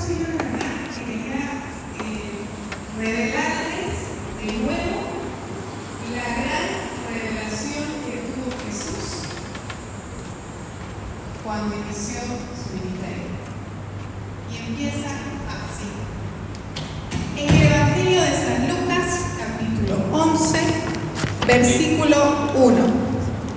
soy yo, la verdad, que quería revelarles de nuevo la gran revelación que tuvo Jesús cuando inició su ministerio. Y empieza así. En el Evangelio de San Lucas, capítulo 11, versículo 1.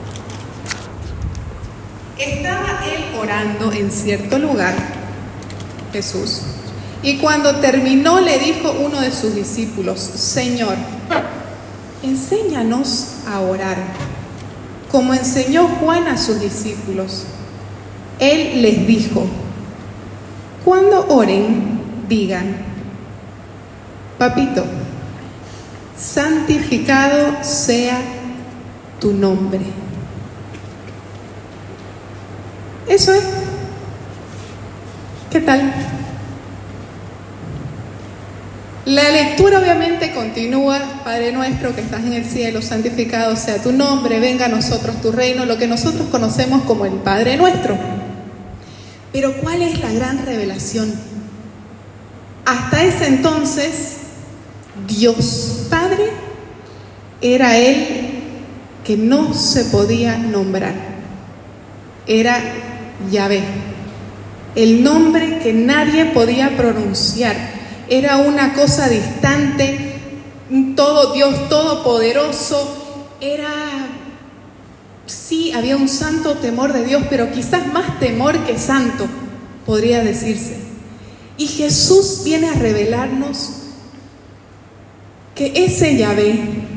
Estaba él orando en cierto lugar, Jesús, y cuando terminó le dijo uno de sus discípulos: Señor, enséñanos a orar, como enseñó Juan a sus discípulos. Él les dijo: cuando oren, digan: Papito, santificado sea tu nombre. Eso es. ¿Qué tal? La lectura obviamente continúa. Padre nuestro que estás en el cielo, santificado sea tu nombre, venga a nosotros tu reino, lo que nosotros conocemos como el Padre nuestro. Pero ¿cuál es la gran revelación? Hasta ese entonces, Dios Padre era Él que no se podía nombrar. Era Yahvé, el nombre que nadie podía pronunciar. Era una cosa distante, todo Dios todopoderoso. Sí, había un santo temor de Dios, pero quizás más temor que santo, podría decirse. Y Jesús viene a revelarnos que ese Yahvé,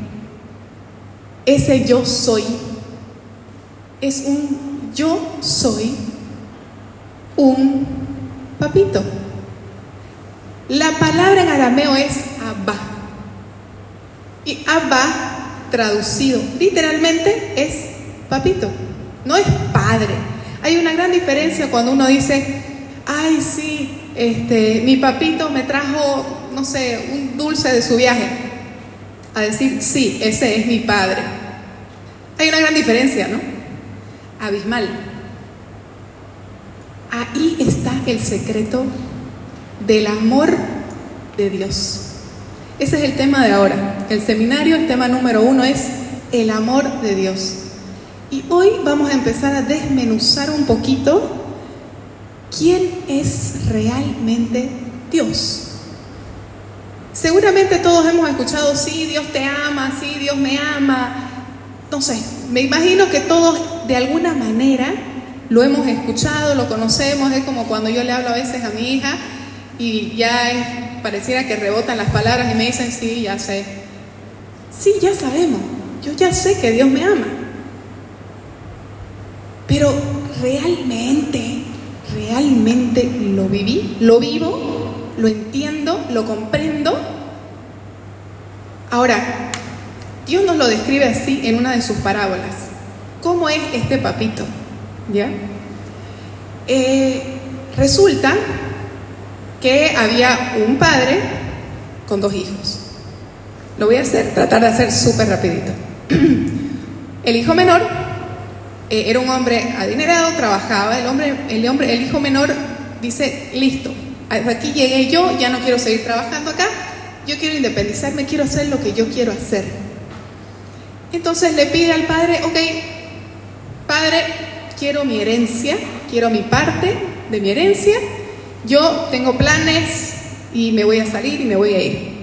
ese yo soy, es un yo soy, un papito. La palabra en arameo es Abba. Y Abba, traducido literalmente, es papito. No es padre. Hay una gran diferencia cuando uno dice: ay, sí, mi papito me trajo, no sé, un dulce de su viaje, a decir: sí, ese es mi padre. Hay una gran diferencia, ¿no? Abismal. Ahí está el secreto del amor de Dios. Ese es el tema de ahora. El seminario, el tema número 1 es el amor de Dios. Y hoy vamos a empezar a desmenuzar un poquito quién es realmente Dios. Seguramente todos hemos escuchado: sí, Dios te ama, sí, Dios me ama. No sé, me imagino que todos de alguna manera lo hemos escuchado, lo conocemos. Es como cuando yo le hablo a veces a mi hija y ya pareciera que rebotan las palabras y me dicen: sí, ya sé. Sí, ya sabemos. Yo ya sé que Dios me ama. Pero realmente lo viví, lo vivo, lo entiendo, lo comprendo. Ahora, Dios nos lo describe así en una de sus parábolas. ¿Cómo es este papito? ¿Ya? Resulta que había un padre con 2 hijos. Lo voy a tratar de hacer súper rapidito. El hijo menor era un hombre adinerado, trabajaba. El hijo menor dice: listo, hasta aquí llegué yo, ya no quiero seguir trabajando acá, yo quiero independizarme, quiero hacer lo que yo quiero hacer. Entonces le pide al padre: ok, padre, quiero mi herencia, quiero mi parte de mi herencia, yo tengo planes y me voy a salir y me voy a ir.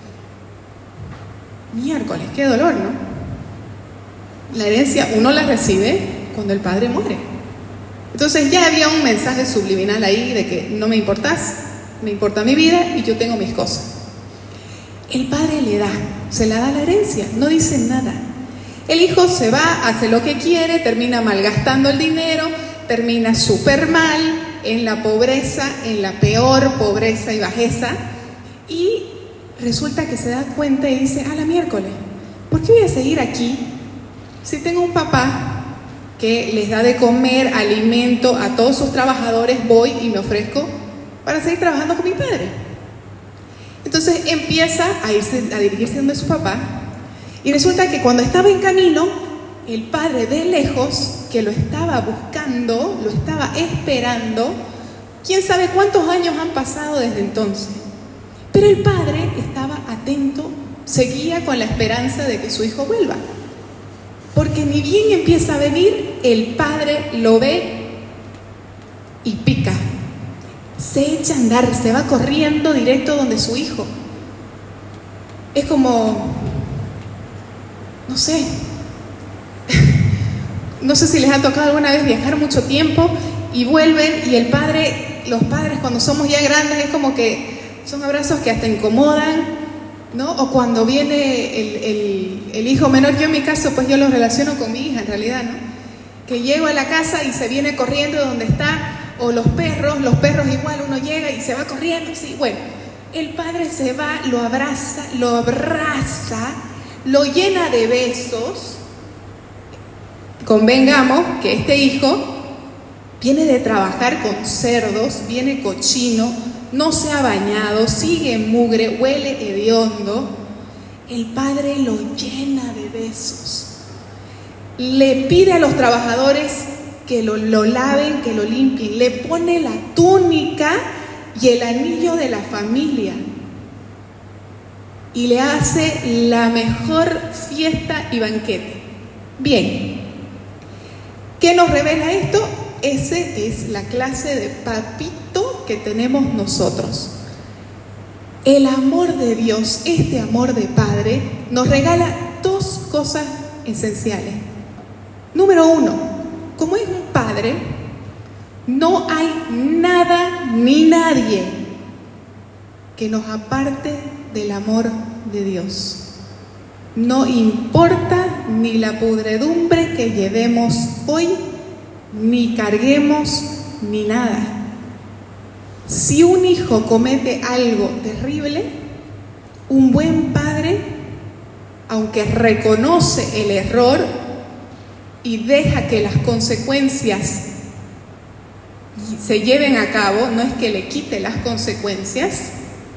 Miércoles, qué dolor, ¿no? La herencia uno la recibe cuando el padre muere. Entonces ya había un mensaje subliminal ahí de que no me importás, me importa mi vida y yo tengo mis cosas. El padre se la da la herencia, no dice nada. El hijo se va, hace lo que quiere, termina malgastando el dinero, termina súper mal, en la pobreza, en la peor pobreza y bajeza. Y resulta que se da cuenta y dice: a la miércoles, ¿por qué voy a seguir aquí si tengo un papá que les da de comer, alimento a todos sus trabajadores? Voy y me ofrezco para seguir trabajando con mi padre. Entonces empieza a dirigirse donde su papá. Y resulta que cuando estaba en camino, el padre de lejos, que lo estaba buscando, lo estaba esperando, quién sabe cuántos años han pasado desde entonces. Pero el padre estaba atento, seguía con la esperanza de que su hijo vuelva. Porque ni bien empieza a venir, el padre lo ve y pica. Se echa a andar, se va corriendo directo donde su hijo. Es como, no sé si les ha tocado alguna vez viajar mucho tiempo y vuelven y los padres cuando somos ya grandes es como que son abrazos que hasta incomodan, ¿no? O cuando viene el hijo menor, yo en mi caso pues yo lo relaciono con mi hija en realidad, ¿no? Que llego a la casa y se viene corriendo de donde está, o los perros igual, uno llega y se va corriendo, sí, bueno, el padre se va, lo abraza, lo llena de besos. Convengamos que este hijo viene de trabajar con cerdos, viene cochino, no se ha bañado, sigue mugre, huele hediondo. El padre lo llena de besos. Le pide a los trabajadores que lo laven, que lo limpien. Le pone la túnica y el anillo de la familia. Y le hace la mejor fiesta y banquete. Bien. ¿Qué nos revela esto? Ese es la clase de papito que tenemos nosotros. El amor de Dios, este amor de Padre, nos regala dos cosas esenciales. Número uno, como es un Padre, no hay nada ni nadie que nos aparte del amor de Dios. No importa ni la pudredumbre que llevemos hoy, ni carguemos, ni nada. Si un hijo comete algo terrible, un buen padre, aunque reconoce el error y deja que las consecuencias se lleven a cabo, no es que le quite las consecuencias,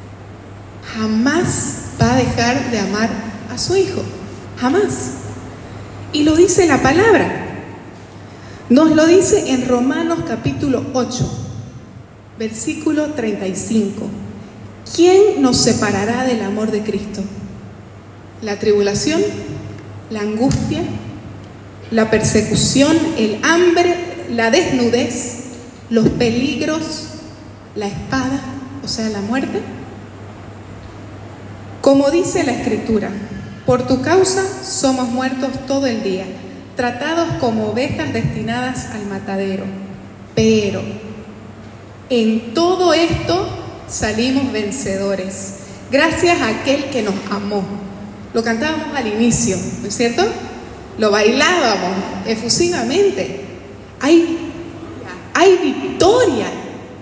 jamás va a dejar de amar a su hijo, jamás. Y lo dice la palabra, nos lo dice en Romanos capítulo 8, versículo 35. ¿Quién nos separará del amor de Cristo? ¿La tribulación? ¿La angustia? ¿La persecución? ¿El hambre? ¿La desnudez? ¿Los peligros? ¿La espada? O sea, la muerte. Como dice la Escritura, por tu causa somos muertos todo el día, tratados como ovejas destinadas al matadero. Pero en todo esto salimos vencedores, gracias a aquel que nos amó. Lo cantábamos al inicio, ¿no es cierto? Lo bailábamos efusivamente. Hay victoria.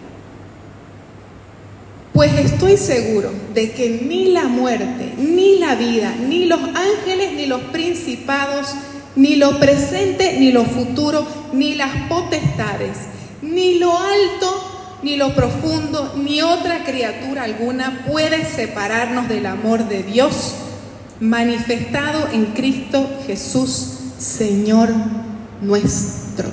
Pues estoy seguro de que ni la muerte, ni la vida, ni los ángeles, ni los principados, ni lo presente, ni lo futuro, ni las potestades, ni lo alto, ni lo profundo, ni otra criatura alguna puede separarnos del amor de Dios manifestado en Cristo Jesús, Señor nuestro.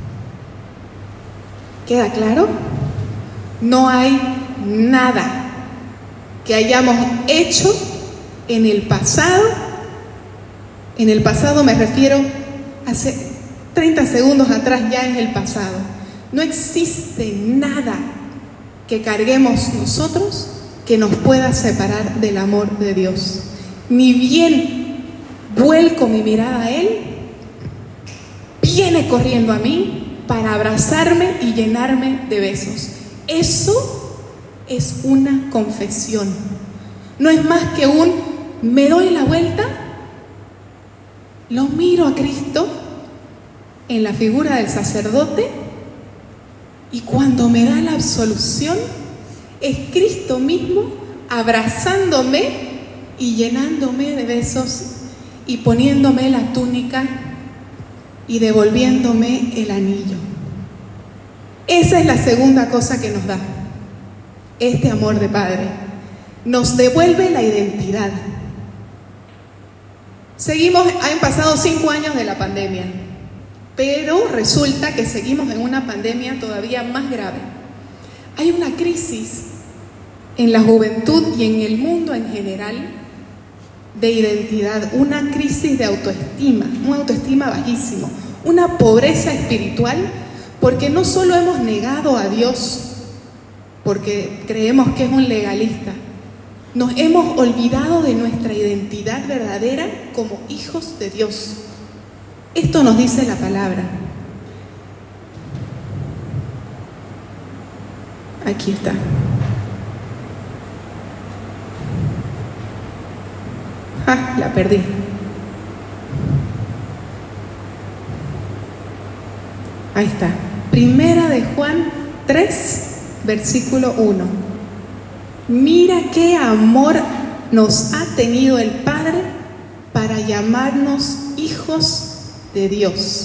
¿Queda claro? No hay nada que hayamos hecho en el pasado me refiero hace 30 segundos atrás, ya es el pasado. No existe nada que carguemos nosotros que nos pueda separar del amor de Dios. Ni bien vuelco mi mirada a Él, viene corriendo a mí para abrazarme y llenarme de besos. Eso es una confesión. No es más que me doy la vuelta, lo miro a Cristo en la figura del sacerdote y cuando me da la absolución es Cristo mismo abrazándome y llenándome de besos y poniéndome la túnica y devolviéndome el anillo. Esa es la segunda cosa que nos da este amor de Padre. Nos devuelve la identidad. Han pasado 5 años de la pandemia, pero resulta que seguimos en una pandemia todavía más grave. Hay una crisis en la juventud y en el mundo en general de identidad, una crisis de autoestima, una autoestima bajísimo, una pobreza espiritual, porque no solo hemos negado a Dios porque creemos que es un legalista, nos hemos olvidado de nuestra identidad verdadera como hijos de Dios. Esto nos dice la palabra. Aquí está. La perdí. Ahí está. Primera de Juan 3, versículo 1. Mira qué amor nos ha tenido el Padre para llamarnos hijos de Dios.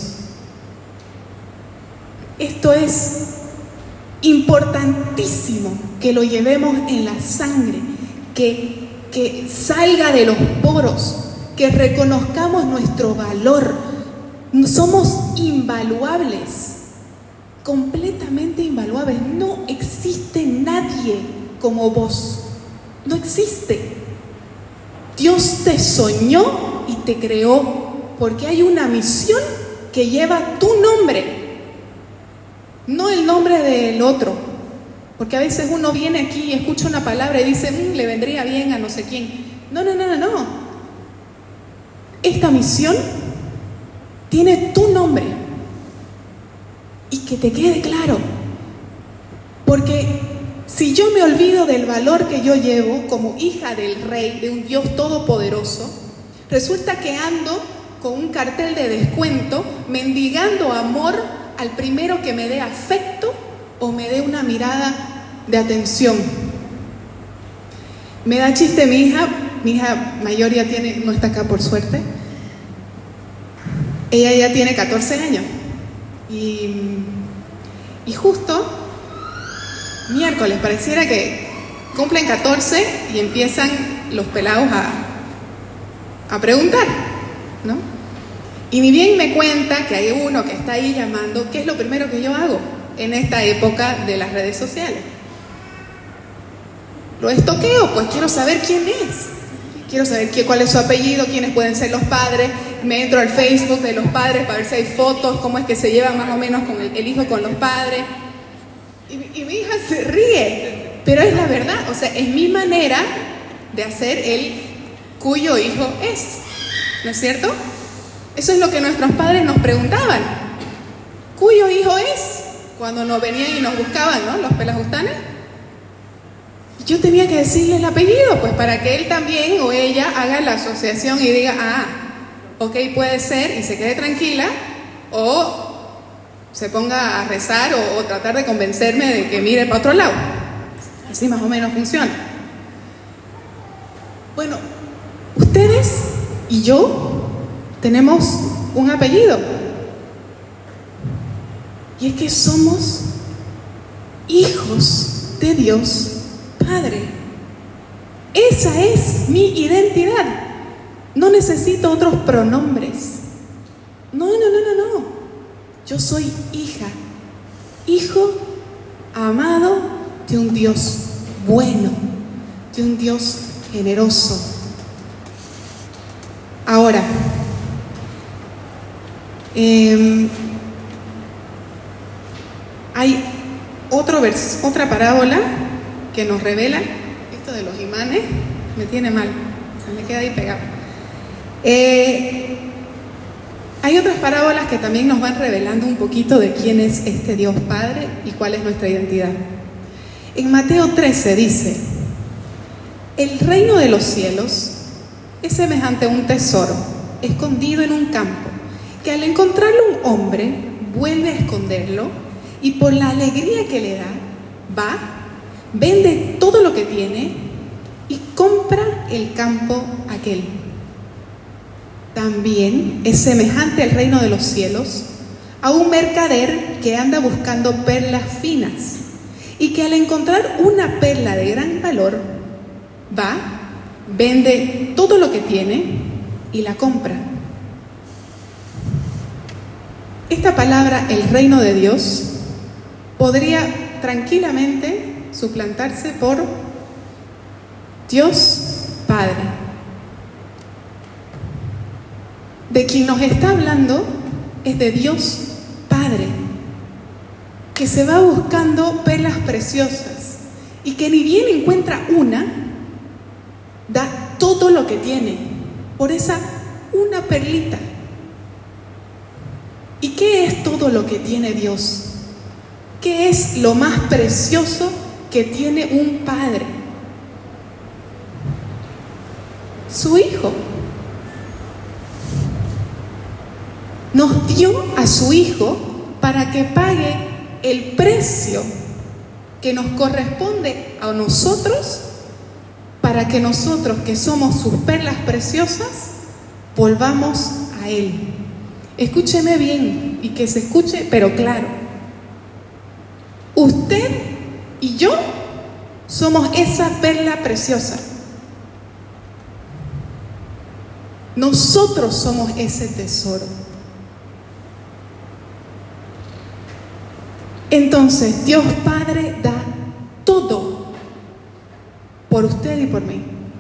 Esto es importantísimo que lo llevemos en la sangre, que salga de los poros, que reconozcamos nuestro valor. Somos invaluables, completamente invaluables. No existe nadie como vos, no existe. Dios te soñó y te creó porque hay una misión que lleva tu nombre, no el nombre del otro. Porque a veces uno viene aquí y escucha una palabra y dice, le vendría bien a no sé quién. No. Esta misión tiene tu nombre. Y que te quede claro. Porque si yo me olvido del valor que yo llevo como hija del Rey, de un Dios todopoderoso, resulta que ando con un cartel de descuento, mendigando amor al primero que me dé afecto o me dé una mirada de atención. Me da chiste mi hija mayor ya no está acá por suerte. Ella ya tiene 14 años. Y justo miércoles pareciera que cumplen 14 y empiezan los pelados a preguntar, ¿no? Y ni bien me cuenta que hay uno que está ahí llamando, ¿qué es lo primero que yo hago en esta época de las redes sociales? Lo estoqueo, pues quiero saber quién es. Quiero saber cuál es su apellido, quiénes pueden ser los padres. Me entro al Facebook de los padres para ver si hay fotos, cómo es que se llevan más o menos con el hijo con los padres. Y mi hija se ríe, pero es la verdad. O sea, es mi manera de hacer el cuyo hijo es. ¿No es cierto? Eso es lo que nuestros padres nos preguntaban. ¿Cuyo hijo es? Cuando nos venían y nos buscaban, ¿no? Los pelajustanes. Yo tenía que decirle el apellido, pues para que él también o ella haga la asociación y diga, ok, puede ser, y se quede tranquila, o se ponga a rezar o tratar de convencerme de que mire para otro lado. Así más o menos funciona. Bueno, ustedes y yo tenemos un apellido, y es que somos hijos de Dios Padre. Esa es mi identidad. No necesito otros pronombres. No. Yo soy hija, hijo amado de un Dios bueno, de un Dios generoso. Ahora, hay otra parábola que nos revela, esto de los imanes me tiene mal, se me queda ahí pegado. Hay otras parábolas que también nos van revelando un poquito de quién es este Dios Padre y cuál es nuestra identidad. En Mateo 13 dice, el reino de los cielos es semejante a un tesoro escondido en un campo, que al encontrarlo un hombre vuelve a esconderlo y por la alegría que le da, va, vende todo lo que tiene y compra el campo aquel. También es semejante al reino de los cielos a un mercader que anda buscando perlas finas y que al encontrar una perla de gran valor, va, vende todo lo que tiene y la compra. Esta palabra, el reino de Dios, podría tranquilamente suplantarse por Dios Padre. De quien nos está hablando es de Dios Padre, que se va buscando perlas preciosas y que ni bien encuentra una, da todo lo que tiene por esa una perlita. ¿Y qué es todo lo que tiene Dios? ¿Qué es lo más precioso que tiene un padre? Su Hijo. Nos dio a su Hijo para que pague el precio que nos corresponde a nosotros, para que nosotros, que somos sus perlas preciosas, volvamos a Él. Escúcheme bien y que se escuche, pero claro. Usted y yo somos esa perla preciosa. Nosotros somos ese tesoro. Entonces, Dios Padre da todo por usted y por mí,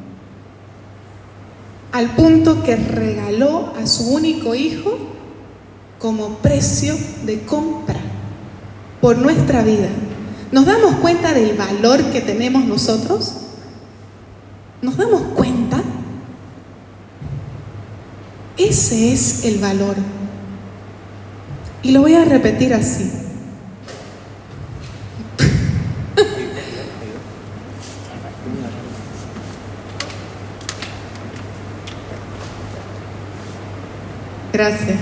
al punto que regaló a su único Hijo como precio de compra por nuestra vida. ¿Nos damos cuenta del valor que tenemos nosotros? ¿Nos damos cuenta? Ese es el valor. Y lo voy a repetir así. Gracias.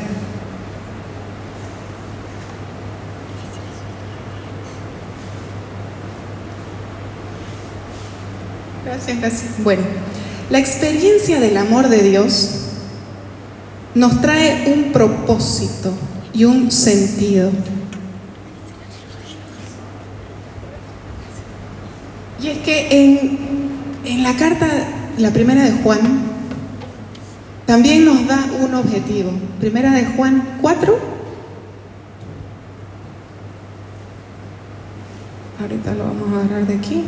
Gracias. Bueno, la experiencia del amor de Dios nos trae un propósito y un sentido. Y es que en la carta, la primera de Juan, también nos da un objetivo. Primera de Juan 4. Ahorita lo vamos a agarrar de aquí.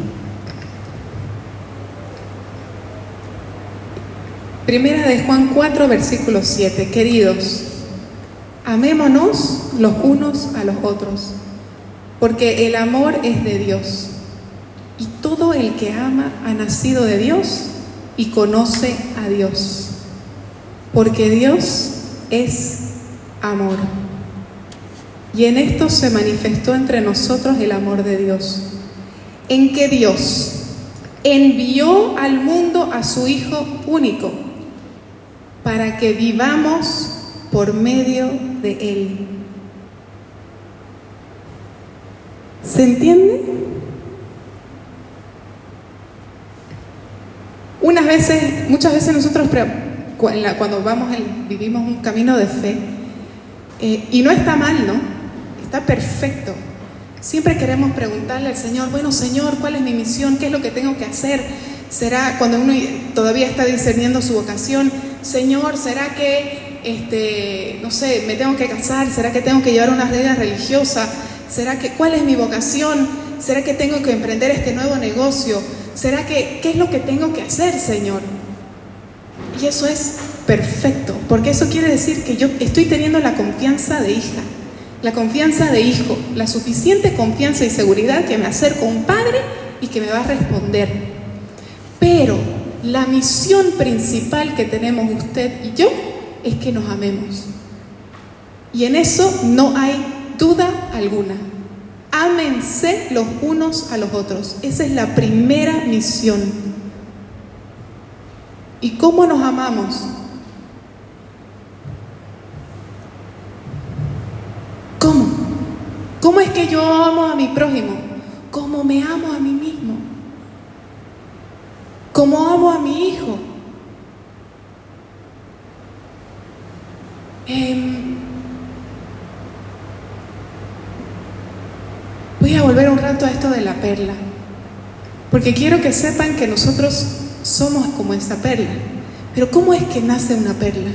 Primera de Juan 4, versículo 7. Queridos, amémonos los unos a los otros, porque el amor es de Dios, y todo el que ama ha nacido de Dios y conoce a Dios, porque Dios es amor. Y en esto se manifestó entre nosotros el amor de Dios, en que Dios envió al mundo a su Hijo único, para que vivamos por medio de Él. ¿Se entiende? Muchas veces nosotros cuando vivimos un camino de fe, y no está mal, ¿no? Está perfecto. Siempre queremos preguntarle al Señor, bueno, Señor, ¿cuál es mi misión? ¿Qué es lo que tengo que hacer? ¿Será cuando uno todavía está discerniendo su vocación? Señor, ¿será que, no sé, me tengo que casar? ¿Será que tengo que llevar una vida religiosa? ¿Cuál es mi vocación? ¿Será que tengo que emprender este nuevo negocio? ¿Qué es lo que tengo que hacer, Señor? Y eso es perfecto, porque eso quiere decir que yo estoy teniendo la confianza de hija, la confianza de hijo, la suficiente confianza y seguridad que me acerco a un padre y que me va a responder. Pero la misión principal que tenemos usted y yo es que nos amemos. Y en eso no hay duda alguna. Ámense los unos a los otros. Esa es la primera misión. ¿Y cómo nos amamos? ¿Cómo? ¿Cómo es que yo amo a mi prójimo? ¿Cómo me amo a mí mismo? ¿Cómo amo a mi hijo? Voy a volver un rato a esto de la perla, porque quiero que sepan que nosotros somos como esa perla. Pero ¿cómo es que nace una perla?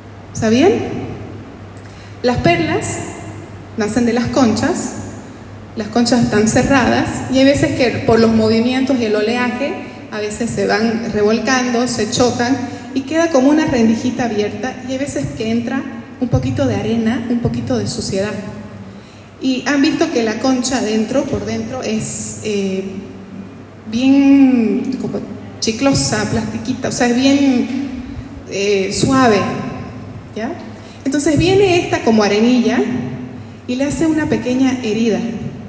¿Sabían? Las perlas nacen de las conchas, las conchas están cerradas y hay veces que por los movimientos y el oleaje a veces se van revolcando, se chocan y queda como una rendijita abierta, y hay veces que entra un poquito de arena, un poquito de suciedad. Y han visto que la concha por dentro es bien como chiclosa, plastiquita, o sea, es bien suave, ¿ya? Entonces viene esta como arenilla y le hace una pequeña herida.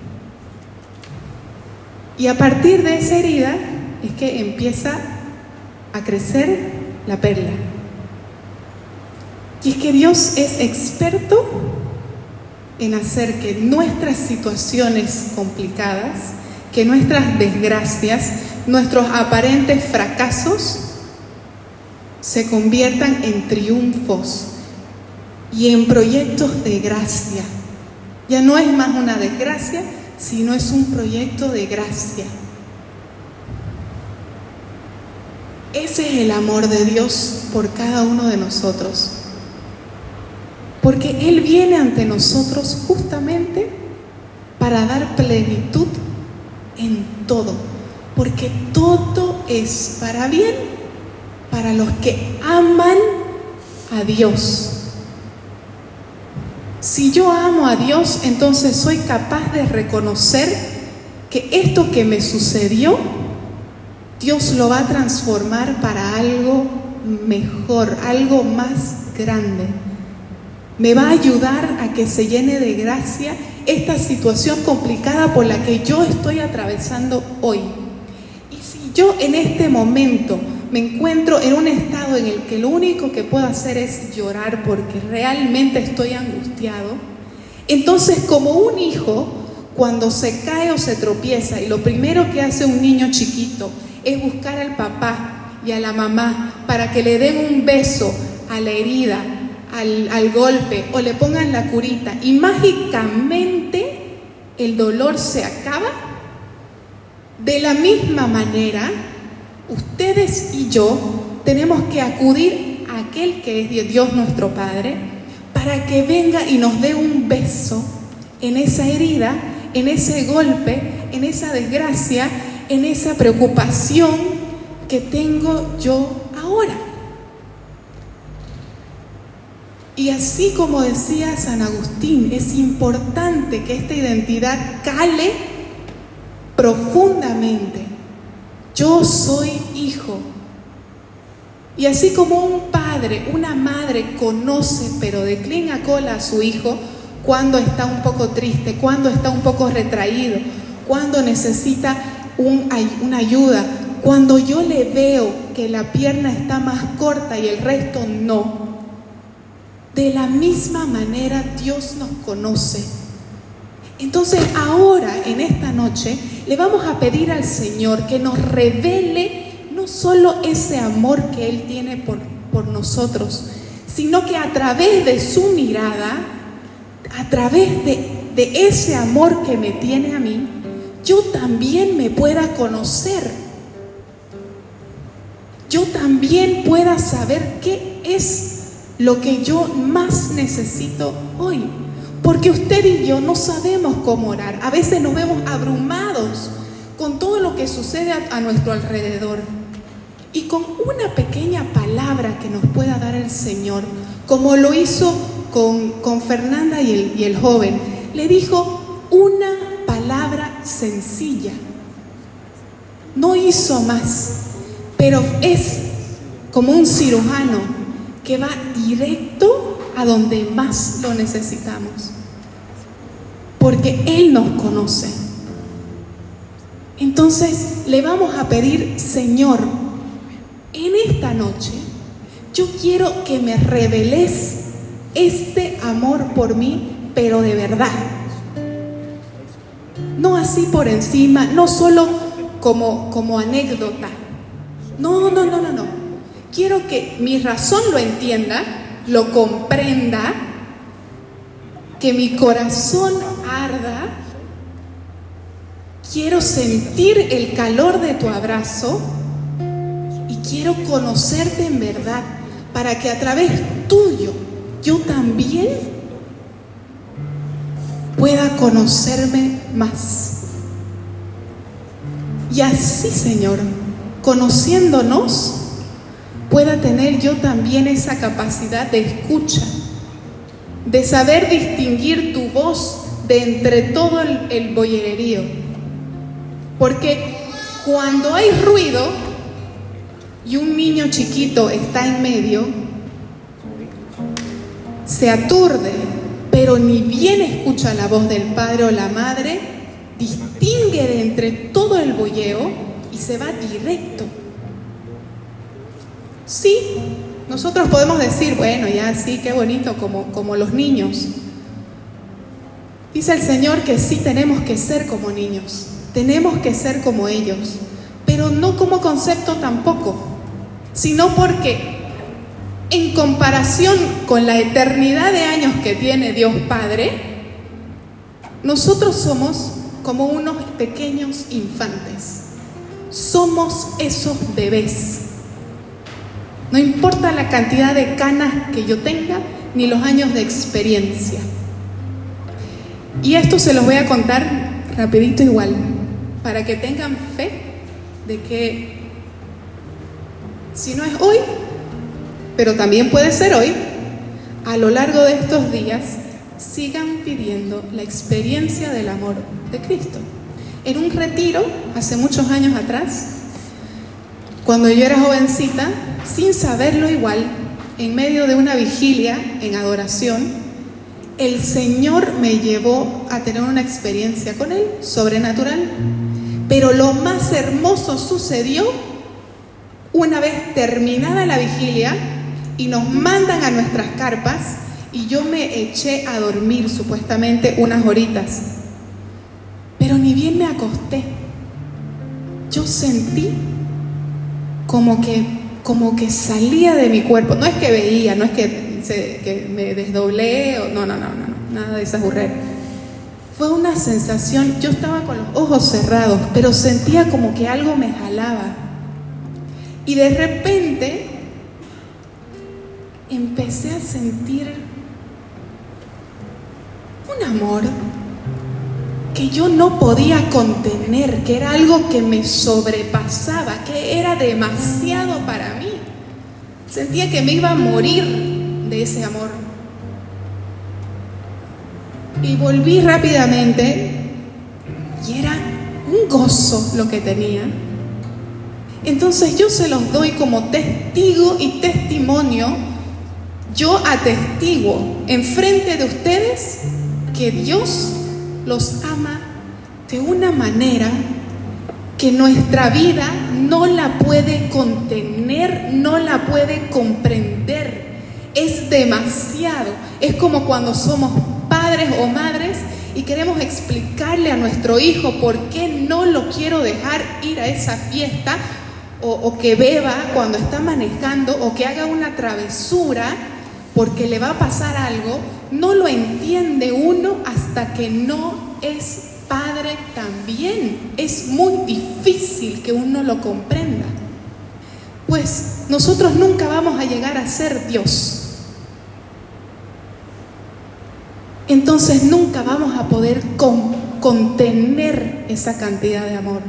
Y a partir de esa herida es que empieza a crecer la perla. Y es que Dios es experto en hacer que nuestras situaciones complicadas, que nuestras desgracias, nuestros aparentes fracasos se conviertan en triunfos y en proyectos de gracia. Ya no es más una desgracia, sino es un proyecto de gracia. Ese es el amor de Dios por cada uno de nosotros. Porque Él viene ante nosotros justamente para dar plenitud en todo. Porque todo es para bien, para los que aman a Dios. Si yo amo a Dios, entonces soy capaz de reconocer que esto que me sucedió, Dios lo va a transformar para algo mejor, algo más grande. Me va a ayudar a que se llene de gracia esta situación complicada por la que yo estoy atravesando hoy. Y si yo en este momento me encuentro en un estado en el que lo único que puedo hacer es llorar porque realmente estoy angustiado, entonces como un hijo, cuando se cae o se tropieza y lo primero que hace un niño chiquito es buscar al papá y a la mamá para que le den un beso a la herida, al golpe, o le pongan la curita y mágicamente el dolor se acaba, de la misma manera ustedes y yo tenemos que acudir a aquel que es Dios nuestro Padre para que venga y nos dé un beso en esa herida, en ese golpe, en esa desgracia, en esa preocupación que tengo yo ahora. Y así como decía San Agustín, es importante que esta identidad cale profundamente. Yo soy hijo. Y así como un padre, una madre conoce, pero de crin a cola a su hijo, cuando está un poco triste, cuando está un poco retraído, cuando necesita una ayuda, cuando yo le veo que la pierna está más corta y el resto no. De la misma manera Dios nos conoce. Entonces ahora, en esta noche, le vamos a pedir al Señor que nos revele no solo ese amor que Él tiene por nosotros, sino que a través de su mirada, a través de ese amor que me tiene a mí, yo también me pueda conocer. Yo también pueda saber qué es lo que yo más necesito hoy. Porque usted y yo no sabemos cómo orar. A veces nos vemos abrumados con todo lo que sucede a nuestro alrededor. Y con una pequeña palabra que nos pueda dar el Señor, como lo hizo con Fernanda y el joven, le dijo una palabra sencilla. No hizo más, pero es como un cirujano que va directo a donde más lo necesitamos, porque Él nos conoce. Entonces le vamos a pedir: Señor, en esta noche yo quiero que me reveles este amor por mí, pero de verdad, no así por encima, no solo como anécdota. No. Quiero que mi razón lo entienda, lo comprenda, que mi corazón arda. Quiero sentir el calor de tu abrazo y quiero conocerte en verdad, para que a través tuyo yo también pueda conocerme más. Y así, Señor, conociéndonos, pueda tener yo también esa capacidad de escucha, de saber distinguir tu voz de entre todo el bollererío. Porque cuando hay ruido y un niño chiquito está en medio, se aturde, pero ni bien escucha la voz del padre o la madre, distingue de entre todo el bolleo y se va directo. Sí, nosotros podemos decir, bueno, ya sí, qué bonito, como los niños. Dice el Señor que sí tenemos que ser como niños, tenemos que ser como ellos, pero no como concepto tampoco, sino porque en comparación con la eternidad de años que tiene Dios Padre, nosotros somos como unos pequeños infantes, somos esos bebés. No importa la cantidad de canas que yo tenga, ni los años de experiencia. Y esto se los voy a contar rapidito igual, para que tengan fe de que si no es hoy, pero también puede ser hoy, a lo largo de estos días, sigan pidiendo la experiencia del amor de Cristo. En un retiro, hace muchos años atrás, cuando yo era jovencita, sin saberlo igual, en medio de una vigilia en adoración, el Señor me llevó a tener una experiencia con Él, sobrenatural. Pero lo más hermoso sucedió una vez terminada la vigilia y nos mandan a nuestras carpas y yo me eché a dormir supuestamente unas horitas. Pero ni bien me acosté, yo sentí como que salía de mi cuerpo. No es que veía, no es que me desdoblé, no, nada de esas burreras. Fue una sensación, yo estaba con los ojos cerrados, pero sentía como que algo me jalaba. Y de repente empecé a sentir un amor que yo no podía contener, que era algo que me sobrepasaba, que era demasiado para mí. Sentía que me iba a morir de ese amor. Y volví rápidamente y era un gozo lo que tenía. Entonces yo se los doy como testigo y testimonio. Yo atestiguo enfrente de ustedes que Dios los ama de una manera que nuestra vida no la puede contener, no la puede comprender. Es demasiado. Es como cuando somos padres o madres y queremos explicarle a nuestro hijo por qué no lo quiero dejar ir a esa fiesta, o que beba cuando está manejando, o que haga una travesura porque le va a pasar algo. No lo entiende uno hasta que no es padre también. Es muy difícil que uno lo comprenda. Pues nosotros nunca vamos a llegar a ser Dios. Entonces nunca vamos a poder contener esa cantidad de amor.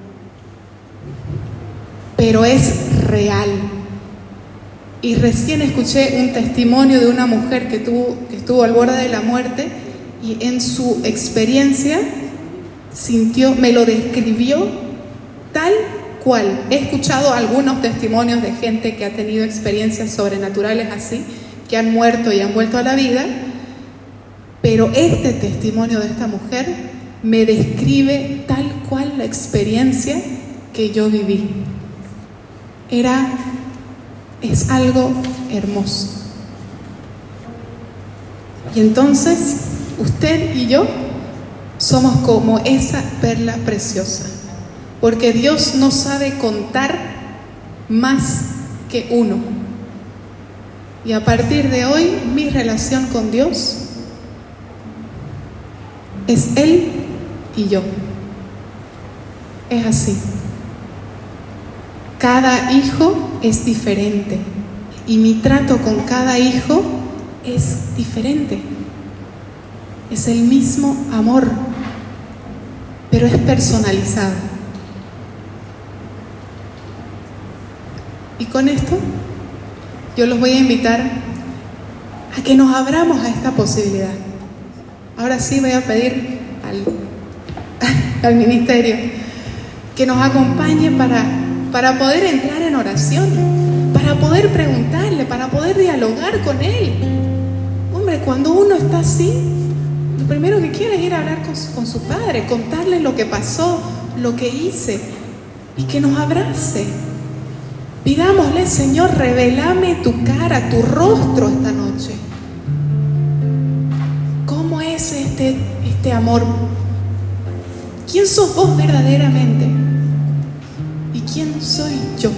Pero es real. Y recién escuché un testimonio de una mujer que estuvo al borde de la muerte y en su experiencia sintió, me lo describió tal cual. He escuchado algunos testimonios de gente que ha tenido experiencias sobrenaturales así, que han muerto y han vuelto a la vida, pero este testimonio de esta mujer me describe tal cual la experiencia que yo viví. Es algo hermoso. Y entonces, usted y yo somos como esa perla preciosa, porque Dios no sabe contar más que uno. Y a partir de hoy, mi relación con Dios es Él y yo. Es así. Cada hijo es diferente y mi trato con cada hijo es diferente. Es el mismo amor, pero es personalizado. Y con esto, yo los voy a invitar a que nos abramos a esta posibilidad. Ahora sí voy a pedir al ministerio que nos acompañe para poder entrar en oración, para poder preguntarle, para poder dialogar con Él. Hombre, cuando uno está así, lo primero que quiere es ir a hablar con su Padre, contarle lo que pasó, lo que hice, y que nos abrace. Pidámosle: Señor, revélame tu cara, tu rostro esta noche. ¿Cómo es este amor? ¿Quién sos vos verdaderamente? ¿Y quién soy yo?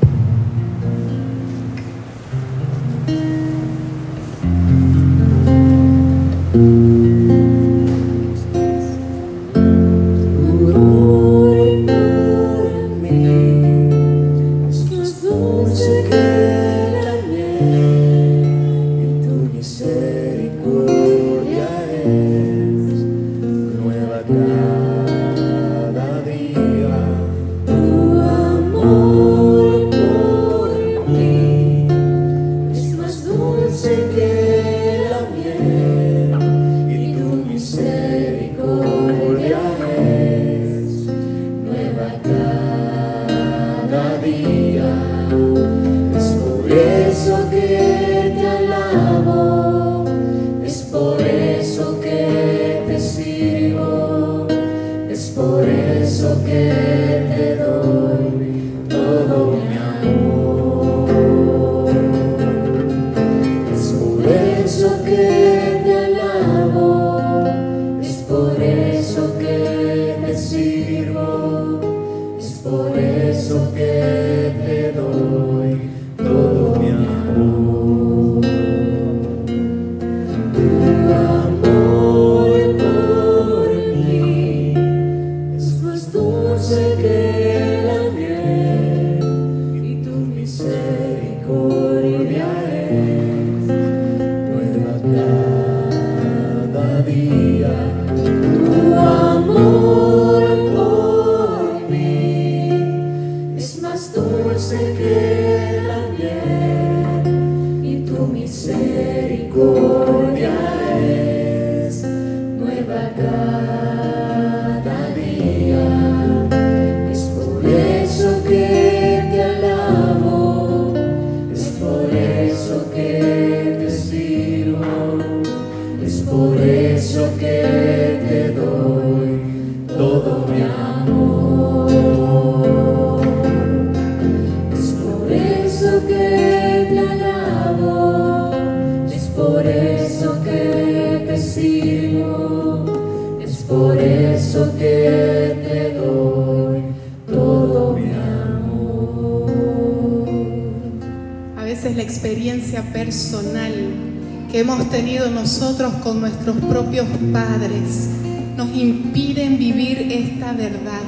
Personal que hemos tenido nosotros con nuestros propios padres nos impiden vivir esta verdad.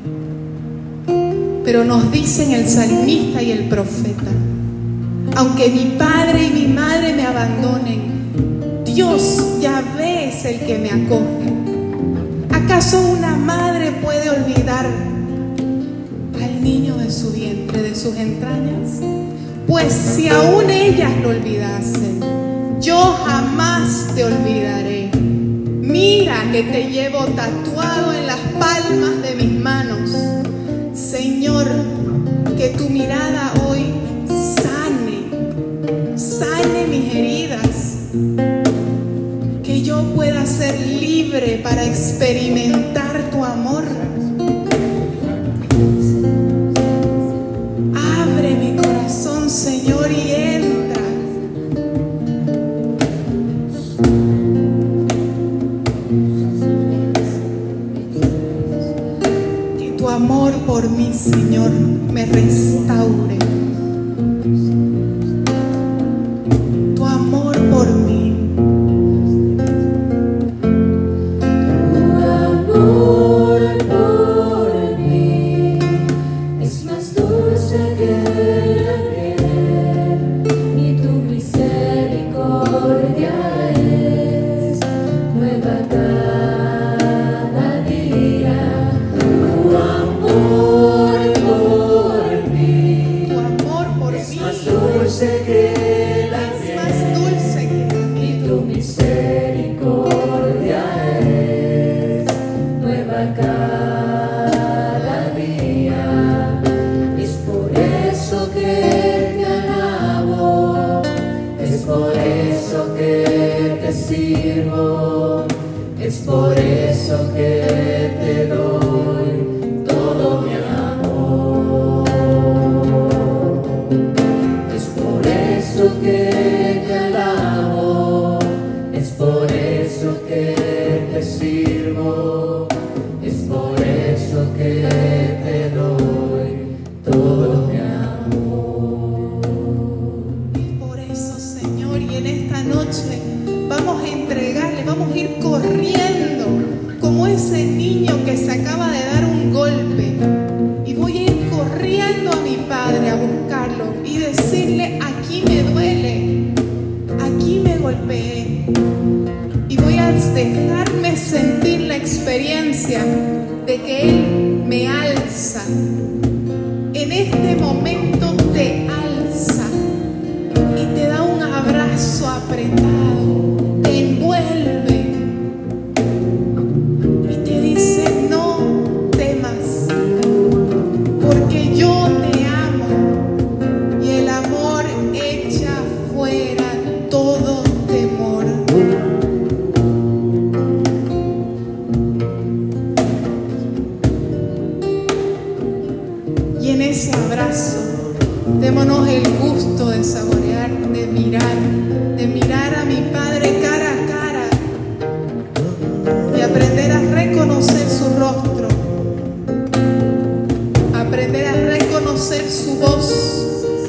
Pero nos dicen el salmista y el profeta: aunque mi padre y mi madre me abandonen, Dios Yahvé es el que me acoge. ¿Acaso una madre puede olvidar al niño de su vientre, de sus entrañas? Pues si aún ellas lo olvidasen, yo jamás te olvidaré. Mira que te llevo tatuado en las palmas de mis manos. Señor, que tu mirada hoy sane mis heridas, que yo pueda ser libre para experimentar tu amor. Abre mi corazón, Señor, y entra. Que tu amor por mí, Señor, me restaure. Tu amor por mí. Nueva Es por eso que te alabo, es por eso que te sirvo, es por eso que te doy todo mi amor. Y por eso, Señor, y en esta noche vamos a entregarle, vamos a ir corriendo como ese niño que se acaba de dar un golpe. Y voy a ir corriendo a mi Padre a buscarlo y decirle: aquí me duele, aquí me golpeé. Y voy a dejarme sentir la experiencia de que Él me alza. En este momento te alza y te da un abrazo apretado, te envuelve y te dice: no temas, porque yo te amo, y el amor echa fuera todo temor. Y en ese abrazo, démonos el gusto de saborear, de mirar a mi Padre cara a cara y aprender a reconocer su rostro, aprender a reconocer su voz.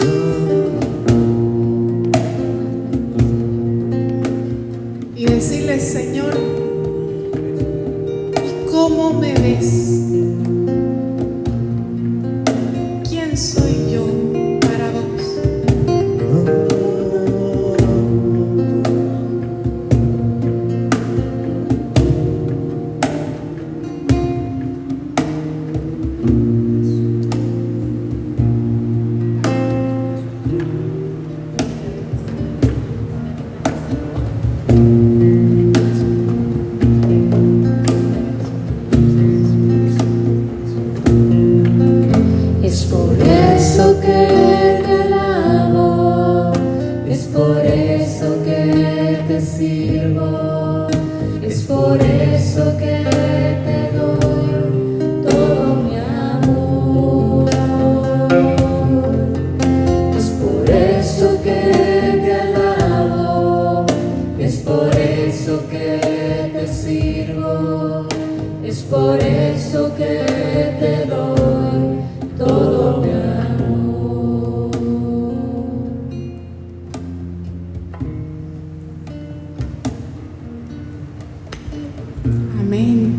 Y decirle: Señor, ¿cómo me ves? ¿Quién soy yo para vos? Es por eso que te alabo, es por eso que te sirvo, es por eso que te doy todo mi amor. Es por eso que te alabo, es por eso que te sirvo, es por eso que te doy todo mi amor. Amén.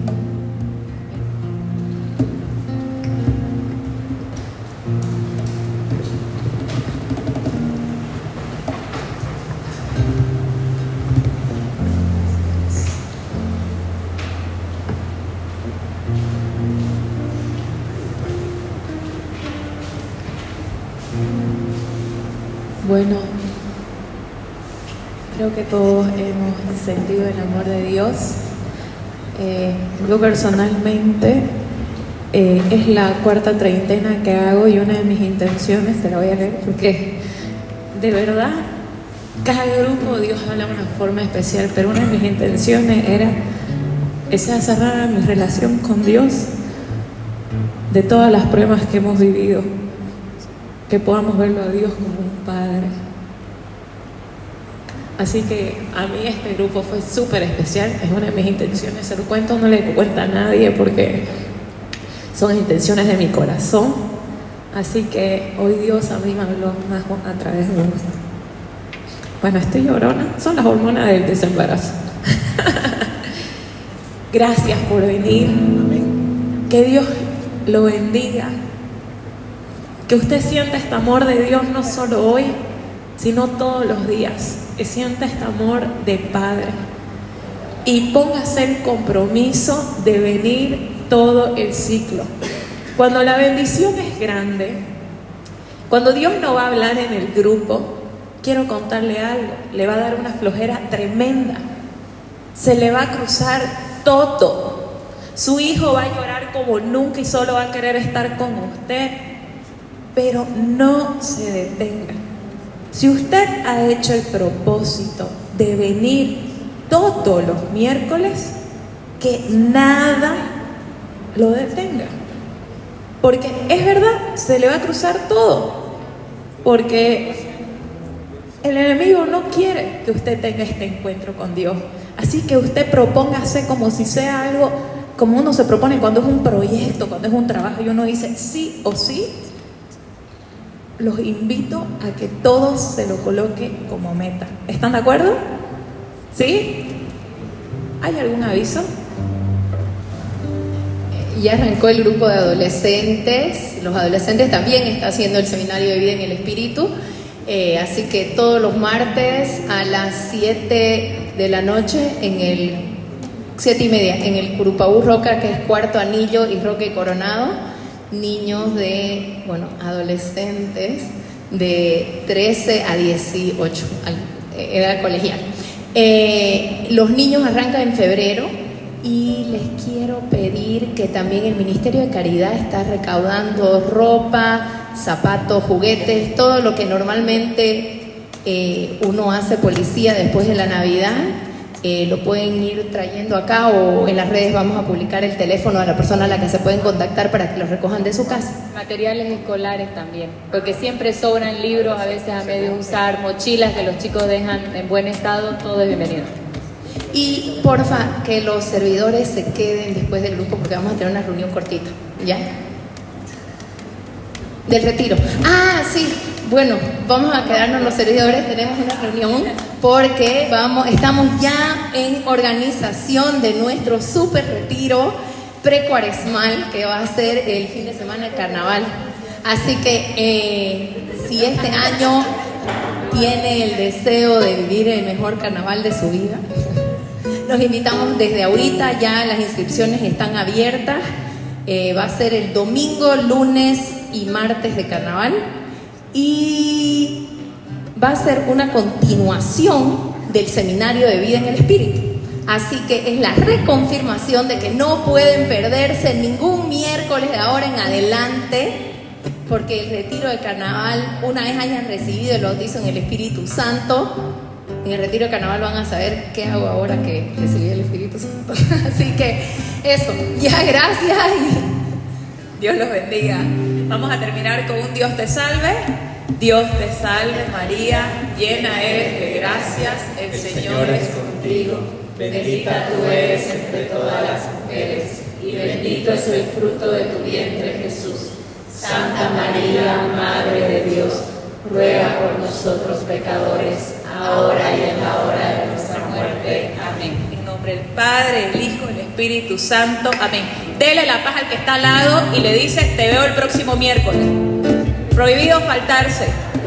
Bueno, creo que todos hemos sentido el amor de Dios. Yo personalmente es la cuarta treintena que hago, y una de mis intenciones, te la voy a leer porque de verdad cada grupo Dios habla de una forma especial, pero una de mis intenciones era esa cerrar mi relación con Dios de todas las pruebas que hemos vivido, que podamos verlo a Dios como un Padre. Así que a mí este grupo fue súper especial, es una de mis intenciones, se lo cuento, no le cuenta a nadie porque son intenciones de mi corazón. Así que hoy Dios a mí me habló más a través de vos. Bueno, estoy llorona, son las hormonas del desembarazo. Gracias por venir. Que Dios lo bendiga. Que usted sienta este amor de Dios no solo hoy, sino todos los días. Que sienta este amor de Padre. Y póngase el compromiso de venir todo el ciclo. Cuando la bendición es grande, cuando Dios no va a hablar en el grupo, quiero contarle algo, le va a dar una flojera tremenda. Se le va a cruzar todo. Su hijo va a llorar como nunca y solo va a querer estar con usted. Pero no se detenga. Si usted ha hecho el propósito de venir todos los miércoles, que nada lo detenga. Porque es verdad, se le va a cruzar todo. porque el enemigo no quiere que usted tenga este encuentro con Dios. Así que usted propóngase como si sea algo, como uno se propone cuando es un proyecto, cuando es un trabajo y uno dice sí o sí. Los invito a que todos se lo coloquen como meta. ¿Están de acuerdo? ¿Sí? ¿Hay algún aviso? Ya arrancó el grupo de adolescentes. Los adolescentes también están haciendo el seminario de vida en el Espíritu. Así que todos los martes a las 7 de la noche, 7:30, en el Curupabú Roca, que es Cuarto Anillo y Roque Coronado. Niños adolescentes de 13 a 18, edad colegial. Los niños arrancan en febrero y les quiero pedir que también el Ministerio de Caridad está recaudando ropa, zapatos, juguetes, todo lo que normalmente uno hace policía después de la Navidad. Lo pueden ir trayendo acá o en las redes vamos a publicar el teléfono de la persona a la que se pueden contactar para que los recojan de su casa. Materiales escolares también, porque siempre sobran libros, a veces a medio usar, mochilas que los chicos dejan en buen estado, todo es bienvenido. Y porfa, que los servidores se queden después del grupo porque vamos a tener una reunión cortita, ¿ya? Del retiro. Sí. Bueno, vamos a quedarnos los servidores, tenemos una reunión porque estamos ya en organización de nuestro super retiro precuaresmal que va a ser el fin de semana del carnaval. Así que si este año tiene el deseo de vivir el mejor carnaval de su vida, los invitamos desde ahorita, ya las inscripciones están abiertas. Va a ser el domingo, lunes y martes de carnaval. Y va a ser una continuación del seminario de vida en el Espíritu. Así que es la reconfirmación de que no pueden perderse ningún miércoles de ahora en adelante, porque el retiro de carnaval, una vez hayan recibido el bautizo en el Espíritu Santo, en el retiro de carnaval van a saber qué hago ahora que recibí el Espíritu Santo. Así que eso, ya gracias y Dios los bendiga. Vamos a terminar con un Dios te salve. Dios te salve María, llena eres de gracias, el Señor es contigo. Bendita tú eres entre todas las mujeres, y bendito es el fruto de tu vientre, Jesús. Santa María, Madre de Dios, ruega por nosotros pecadores, ahora y en la hora de nuestra muerte. Amén. En nombre del Padre, el Hijo, el Espíritu Santo. Amén. Dele la paz al que está al lado y le dice: te veo el próximo miércoles. Prohibido faltarse.